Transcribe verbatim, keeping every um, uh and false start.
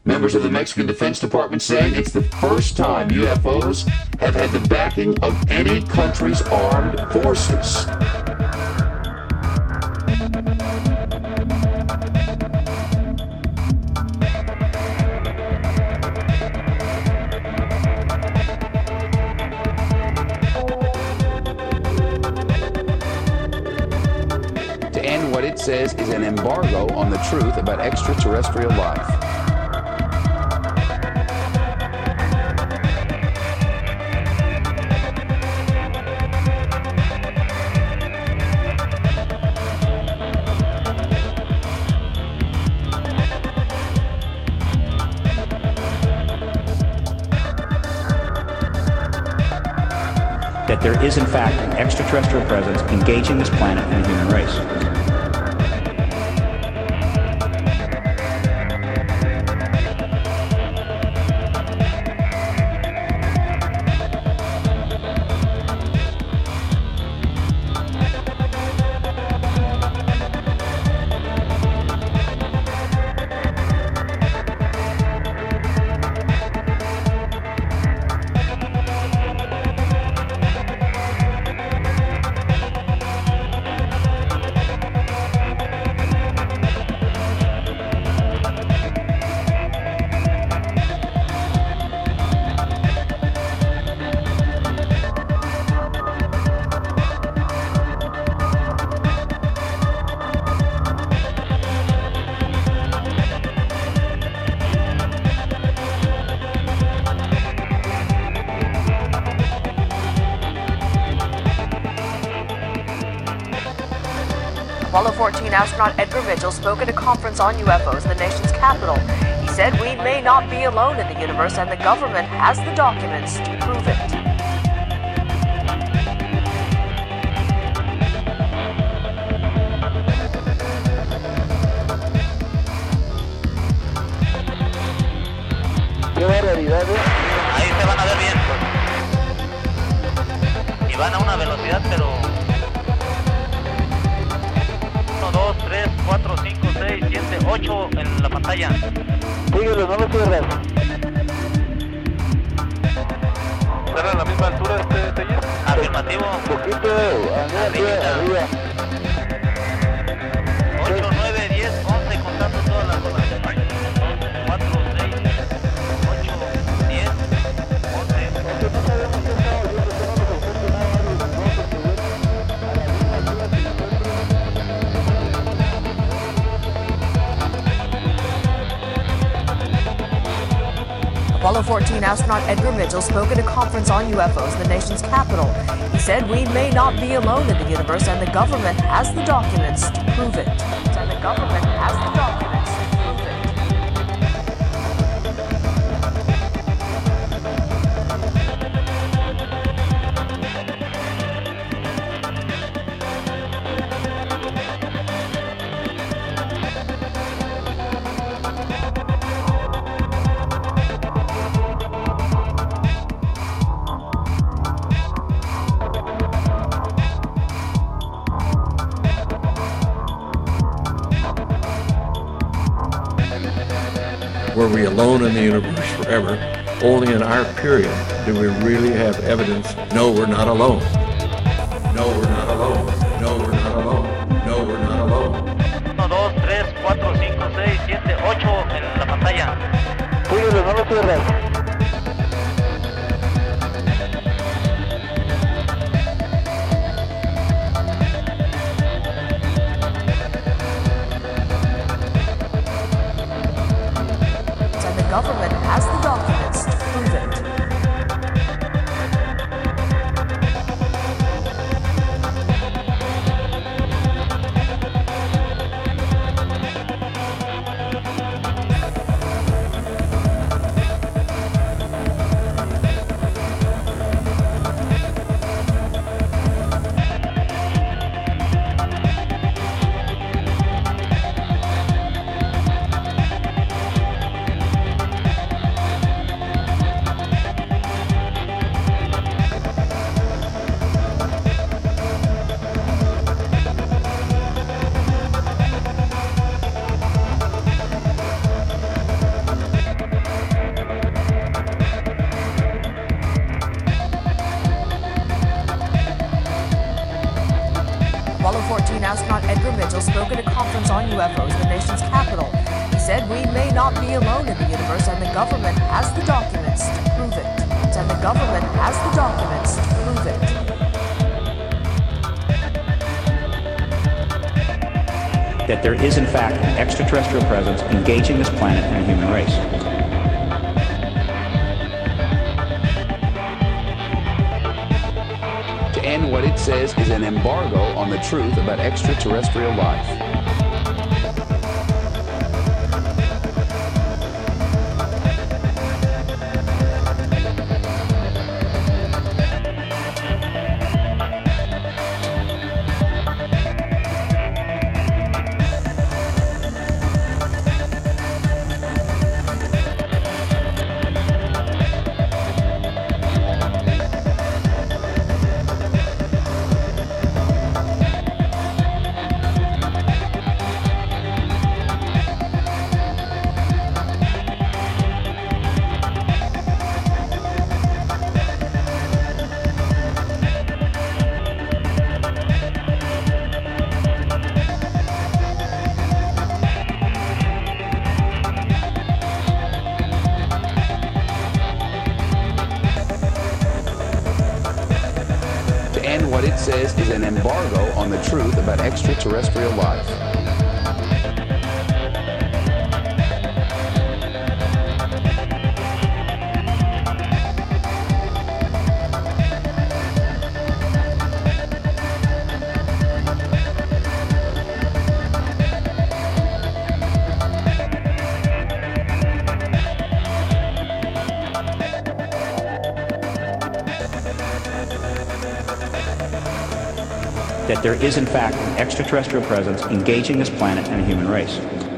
Members of the Mexican Defense Department saying it's the first time U F Os have had the backing of any country's armed forces. What it says is an embargo on the truth about extraterrestrial life. That there is in fact an extraterrestrial presence engaging this planet and the human race. Apollo fourteen astronaut Edgar Mitchell spoke at a conference on U F Os in the nation's capital. He said we may not be alone in the universe and the government has the documents to prove it. Qué barbaridad, ¿eh? Ahí se van a ver bien. Y van a una velocidad, pero... uno, dos, tres, cuatro, cinco, seis, siete, ocho en la pantalla. Síguelo, no lo cierras. ¿Están a la misma altura este taller? Afirmativo. Un poquito, arriba, arriba. ocho, nueve, diez, once, contando todas las horas. cuatro, seis, ocho, diez, once. Apollo fourteen astronaut Edgar Mitchell spoke at a conference on U F Os in the nation's capital. He said we may not be alone in the universe and the government has the documents to prove it. And the government has the documents to prove it. Were we alone in the universe forever? Only in our period do we really have evidence. No, we're not alone. No, we're not alone. No, we're not alone. No, we're not alone. uno, dos, tres, cuatro, cinco, seis, siete, ocho en la pantalla. Síguelo, no lo cierras. The government has the documents to prove it. Mitchell spoke at a conference on U F Os in the nation's capital. He said we may not be alone in the universe and the government has the documents to prove it. And the government has the documents to prove it. That there is in fact an extraterrestrial presence engaging this planet and the human race. To end what it says is an embargo on the truth about extraterrestrial life. And what it says is an embargo on the truth about extraterrestrial life. That there is in fact an extraterrestrial presence engaging this planet and the human race.